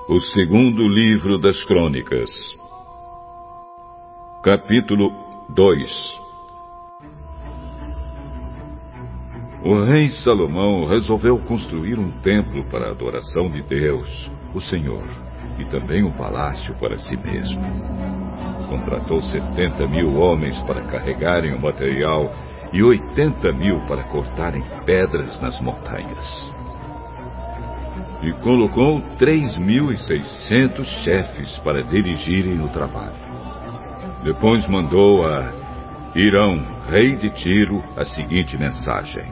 O segundo livro das Crônicas. Capítulo 2. O rei Salomão resolveu construir um templo para a adoração de Deus, o Senhor, e também um palácio para si mesmo. Contratou 70.000 homens para carregarem o material e 80.000 para cortarem pedras nas montanhas. E colocou 3.600 chefes para dirigirem o trabalho. Depois mandou a Hirão, rei de Tiro, a seguinte mensagem: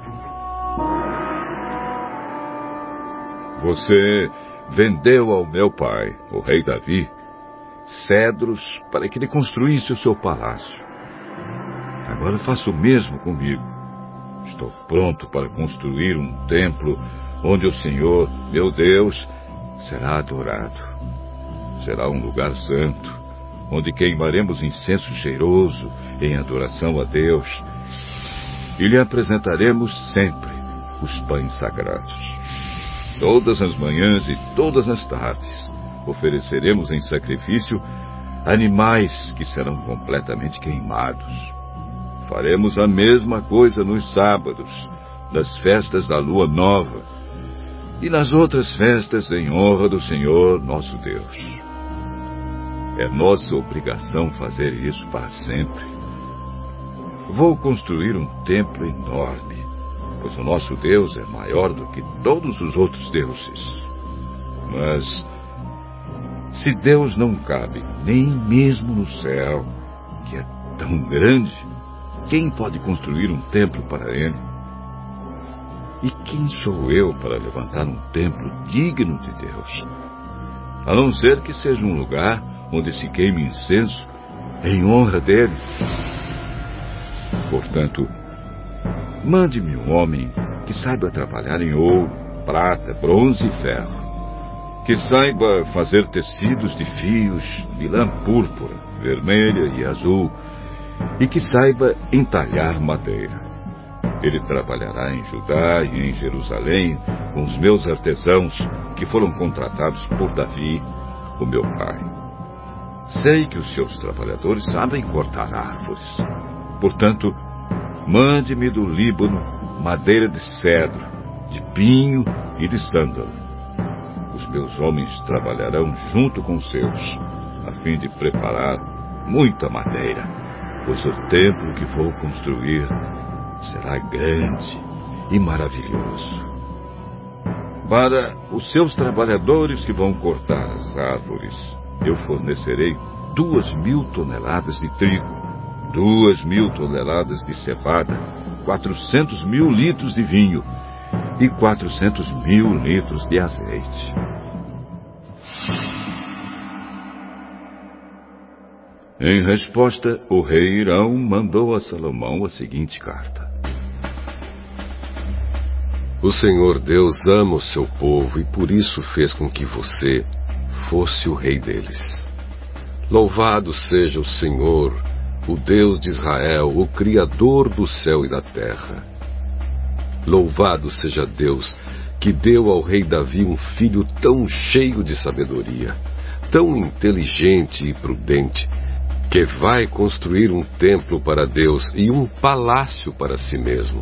Você vendeu ao meu pai, o rei Davi, cedros para que ele construísse o seu palácio. Agora faça o mesmo comigo. Estou pronto para construir um templo onde o Senhor, meu Deus, será adorado. Será um lugar santo, onde queimaremos incenso cheiroso em adoração a Deus, e lhe apresentaremos sempre os pães sagrados. Todas as manhãs e todas as tardes ofereceremos em sacrifício animais que serão completamente queimados. Faremos a mesma coisa nos sábados, nas festas da lua nova e nas outras festas em honra do Senhor nosso Deus. É nossa obrigação fazer isso para sempre. Vou construir um templo enorme, pois o nosso Deus é maior do que todos os outros deuses. Mas, se Deus não cabe nem mesmo no céu, que é tão grande, quem pode construir um templo para ele? E quem sou eu para levantar um templo digno de Deus? A não ser que seja um lugar onde se queime incenso em honra dele. Portanto, mande-me um homem que saiba trabalhar em ouro, prata, bronze e ferro, que saiba fazer tecidos de fios de lã púrpura, vermelha e azul, e que saiba entalhar madeira. Ele trabalhará em Judá e em Jerusalém com os meus artesãos que foram contratados por Davi, o meu pai. Sei que os seus trabalhadores sabem cortar árvores. Portanto, mande-me do Líbano madeira de cedro, de pinho e de sândalo. Os meus homens trabalharão junto com os seus, a fim de preparar muita madeira, pois o templo que vou construir será grande e maravilhoso. Para os seus trabalhadores que vão cortar as árvores, eu fornecerei 2.000 toneladas de trigo, 2.000 toneladas de cevada, 400.000 litros de vinho e 400.000 litros de azeite. Em resposta, o rei Hirão mandou a Salomão a seguinte carta: O Senhor Deus ama o seu povo e por isso fez com que você fosse o rei deles. Louvado seja o Senhor, o Deus de Israel, o Criador do céu e da terra. Louvado seja Deus, que deu ao rei Davi um filho tão cheio de sabedoria, tão inteligente e prudente, que vai construir um templo para Deus e um palácio para si mesmo.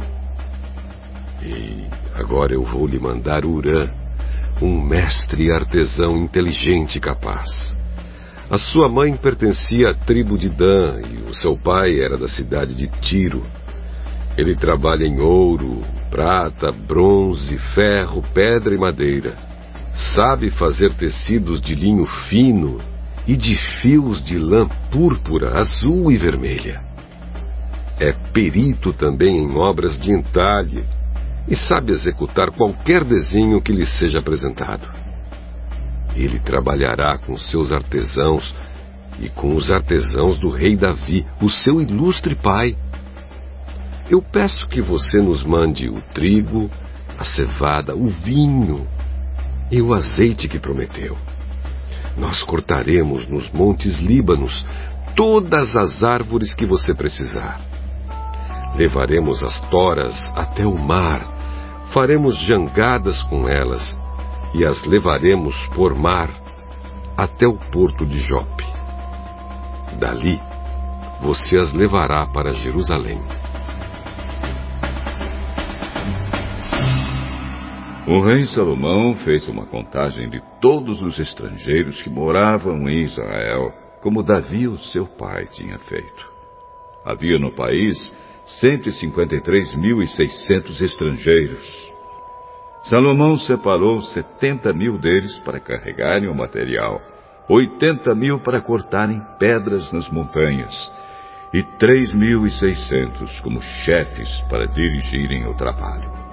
E agora eu vou lhe mandar Hurã, um mestre artesão inteligente e capaz. A sua mãe pertencia à tribo de Dan e o seu pai era da cidade de Tiro. Ele trabalha em ouro, prata, bronze, ferro, pedra e madeira. Sabe fazer tecidos de linho fino e de fios de lã púrpura, azul e vermelha. É perito também em obras de entalhe e sabe executar qualquer desenho que lhe seja apresentado. Ele trabalhará com seus artesãos e com os artesãos do rei Davi, o seu ilustre pai. Eu peço que você nos mande o trigo, a cevada, o vinho e o azeite que prometeu. Nós cortaremos nos montes Líbanos todas as árvores que você precisar. Levaremos as toras até o mar, faremos jangadas com elas e as levaremos por mar até o porto de Jope. Dali, você as levará para Jerusalém. O rei Salomão fez uma contagem de todos os estrangeiros que moravam em Israel, como Davi, o seu pai, tinha feito. Havia no país 153.600 estrangeiros. Salomão separou 70.000 deles para carregarem o material, 80.000 para cortarem pedras nas montanhas e 3.600 como chefes para dirigirem o trabalho.